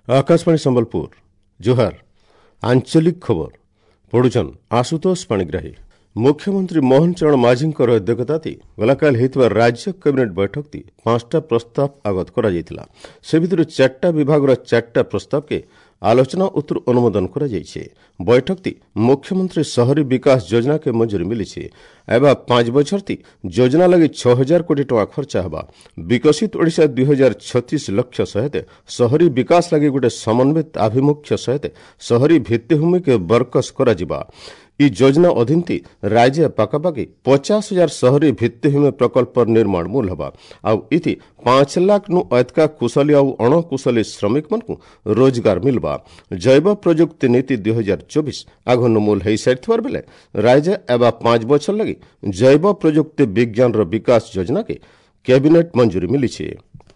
आकाशवाणी संबलपुर जोहार आंचलिक खबर पढ़ुछन आशुतोष पाणिग्राही। मुख्यमंत्री मोहन चरण माझी अध्यक्षता गलाकाल होता राज्य कैबिनेट बैठक थी 5टा प्रस्ताव आगत करा जायतिला। से भितर 4टा विभाग 4टा प्रस्ताव के आलोचना उत्तर अनुमोदन करा जायछे। बैठक थी मुख्यमंत्री शहरी विकास योजना के मंजूरी मिली एवं 5 वर्ष थी योजना लगी 6000 कोटी टका खर्च हवा। विकसित ओडिशा 2036 लक्ष्य सहित शहरी विकास लगी गोटे समन्वित आभिमुख्य सहित शहरी भित्तिभूमि के बरकस करा जिबा। इ योजना अधीन थी राज्य पाखापाखि 50,000 शहरी भित्तिभूमि प्रकल्प निर्माण मूल हवा। आउ इति 5 लाख नु अधिका कुशली और अणकुशली श्रमिक मन को रोजगार मिलबा। जैव प्रजुक्ति नीति 2024 आघन मूल हो सारी बेले राज्य एवं 5 वर्ष लगी जैव प्रजुक्ति विज्ञान विकास योजना के कैबिनेट मंजूरी मिली।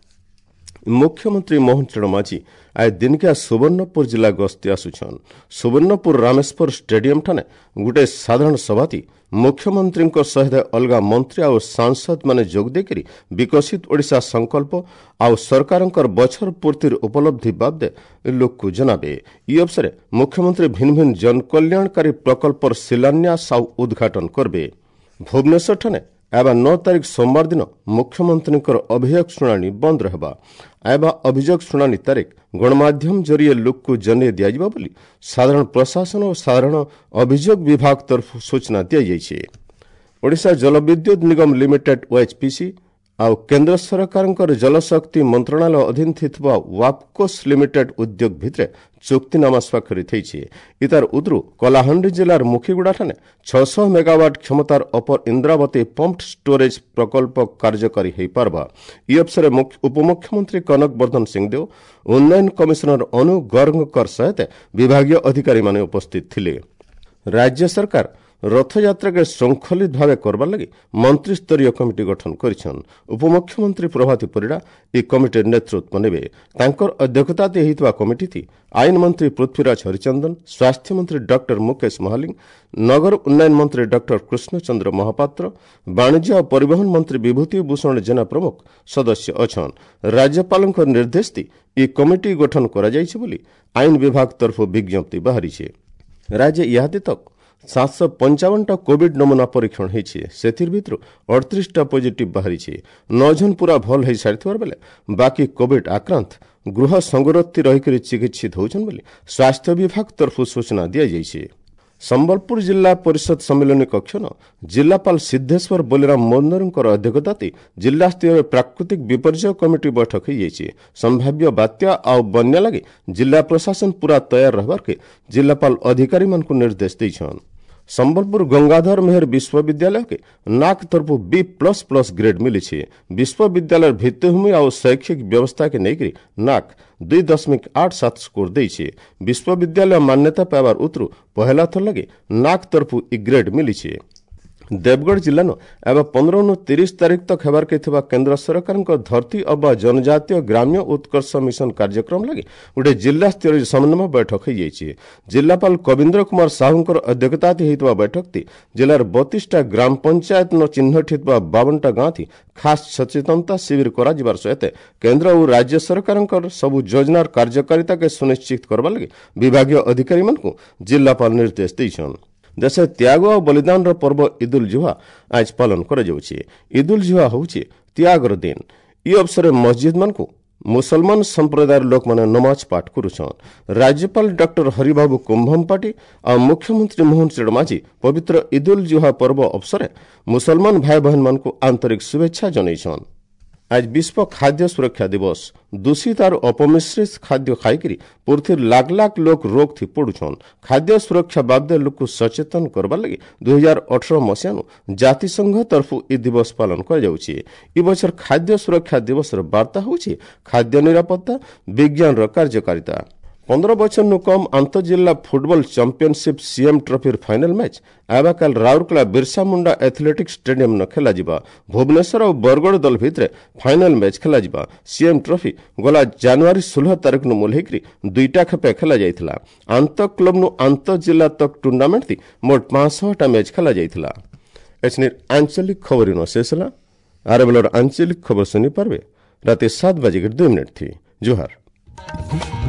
मुख्यमंत्री मोहन चरण माझी आज दिनकिया सुवर्णपुर जिला गस्ती आसुछन। सुवर्णपुर रामेश्वर स्टेडियम ठाने गोटे साधारण सभा थी मुख्यमंत्री सहित अलगा मंत्री और सांसद माने जोग देकरी विकसित ओडिशा संकल्प आउ सरकार बछर पूर्तिर उपलब्धि बाबदे लोक को जनाबे। इ अवसर मुख्यमंत्री भिन्न भिन्न जनकल्याणकारी प्रकल्पर शिलान्यास आउ उद्घाटन करबे। भुवनेश्वर ठाने एवं 9 तारीख सोमवार दिन मुख्यमंत्री अभियोग शुणाणी बंद रहबा। एवं अभियोग शुणाणी तारीख गणमाध्यम जरिए लोक को जन दिया साधारण प्रशासन और साधारण अभियोग विभाग तरफ सूचना दी। ओडिशा जलविद्युत निगम लिमिटेड ओएचपीसी आउ केंद्र सरकार जलशक्ति मंत्रणालय अधीन थितबा वापकोस लिमिटेड उद्योग भितरे चुक्तिनामा स्वाक्षरित होइछि। इतार उद्रु कलाहांडी जिलार मुखीगुड़ा ठाने 600 मेगावाट क्षमतार अपर इंद्रावती पंप्ड स्टोरेज प्रकल्प कार्यकारी हो पारबा। इ अवसर उपमुख्यमंत्री कनक वर्धन सिंहदेव उन्नयन कमिशनर अनु गर्गकर सहित विभागीय अधिकारी माने उपस्थित थिले। राज्य सरकार रथयात्रा के श्रृंखलित भाव करबार लगी मंत्री स्तरीय कमिटी गठन करिछन। उपमुख्यमंत्री प्रभाती परिड़ा इ कमिटी नेतृत्व नेबे। तांकर अध्यक्षता होइतबा कमिटी थी आईन मंत्री पृथ्वीराज हरिचंदन, स्वास्थ्य मंत्री डॉक्टर मुकेश महालिंग, नगर उन्नयन मंत्री डॉक्टर कृष्णचंद्र महापात्र, वाणिज्य और परिवहन मंत्री विभूति भूषण जेना प्रमुख सदस्य अछन। राज्यपाल निर्देश थी इ कमिटी गठन करा जाइछि बोली आईन विभाग तरफ विज्ञप्ति बाहरी। राज्य इहादे तक 755टा कोविड नमूना परीक्षण होइछि। सेथिर भितर 38टा पॉजिटिव बाहरी। 9 जन पूरा भल हो सारी बेले बाकी कोविड आक्रांत गृह संगरोधी रही चिकित्सित होउछन बोली स्वास्थ्य विभाग तरफ सूचना दिया जाइछि। संबलपुर जिला परिषद सम्मेलन कक्षन जिलापाल सिद्धेश्वर बलिराम मोदनर अध्यक्षता जिला स्तर प्राकृतिक विपर्यय कमिटी बैठक हो संभाव्य बात्या आ बन्या लगी जिला प्रशासन पूरा तैयार रहबार के जिलापाल अधिकारी मान को निर्देश देछन। संबलपुर गंगाधर मेहर विश्वविद्यालय के नाक तरफ B++ ग्रेड मिली। विश्वविद्यालय भित्तिभूमि और शैक्षिक व्यवस्था के नेकरी नाक 2.87 स्कोर देइछे। विश्वविद्यालय मान्यता पाइबार उतरु पहला थर लगे नाक तरफ इ ग्रेड मिली। देवगढ़ जिला एवं 15 नु 30 तारीख तक हेबार के थिबा केंद्र सरकार धरती अबा जनजातीय ग्राम्य उत्कर्ष मिशन कार्यक्रम लगे गोटे जिला स्तरीय समन्वय बैठक हो। जिलापाल कविंद्र कुमार साहू अध्यक्षता होइतबा बैठक थी जिलार 32टा ग्राम पंचायत न चिन्हित होइतबा 52टा गांव थी खास सचेतनता शिविर करा जिबार सहित केंद्र और राज्य सरकार सबु योजनार कार्यकारिता के सुनिश्चित करबा लगे विभागीय अधिकारी मन को जिलापाल निर्देश दैछन। देश त्याग और बलिदान पर्व ईद-उल जुहा आज पालन करा जाउछि। ईद-उल जुहा होउछि त्यागर दिन। इ अवसर मस्जिद मन को मुसलमान संप्रदाय लोक माने नमाज पाठ करुछन। राज्यपाल डॉक्टर हरिबाबू कुंभमपाटी और मुख्यमंत्री मोहन चरण माझी पवित्र ईद-उल जुहा पर्व अवसर मुसलमान भाई बहन मन को आंतरिक शुभेच्छा जनाइछन। आज विश्व खाद्य सुरक्षा दिवस। दूषित और अपमिश्रित खाद्य खाईकरी पूर्थिर लाख लाख लोक रोग थी पड़ुछन। खाद्य सुरक्षा बाबदे लोक को सचेतन करबार लगी 2018 मसीहा जातिसंघ तरफ इ दिवस पालन कर जाउछि। इ बछर खाद्य सुरक्षा दिवस वार्ता होउछि खाद्य निरापत्ता विज्ञान र कार्यकारिता। 15 वर्ष नु कम अंतर जिला football championship CM trophy final match आवाकाल राउरकेला बिरसा मुंडा एथलेटिक्स स्टेडियम न खेला जिबा। भुवनेश्वर और बरगड़ दल भितरे फाइनल मैच खेला जिबा। सीएम ट्रॉफी गला जनवरी 16 तारीख नु मोलहेकरी 2टा खेपे खेला जाइथिला। अंतर क्लब नु अंतर जिला तक टूर्नामेंट थी मोट 500टा मैच खेला जाइथिला। एचनिर आंचलिक खबर नो शेषला आरे बेलर आंचलिक खबर सुनी पारबे रात 7:02 थी। जोहार।